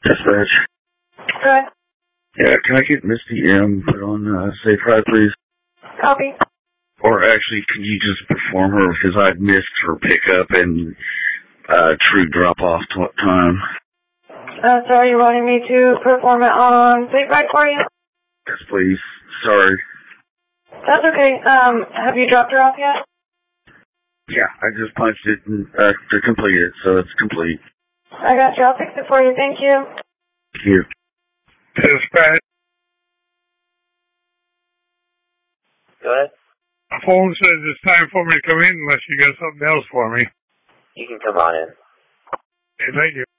Dispatch. Good. Yeah, can I get Misty M put on Safe Ride, please? Copy. Or actually, can you just perform her because I missed her pickup and true drop-off time? So are you wanting me to perform it on Safe Ride for you? Yes, please. Sorry. That's okay. Have you dropped her off yet? Yeah, I just punched it to complete it, so it's complete. I got you. I'll fix it for you. Thank you. Thank you. Dispatch. Go ahead. My phone says it's time for me to come in unless you got something else for me. You can come on in. Okay, thank you.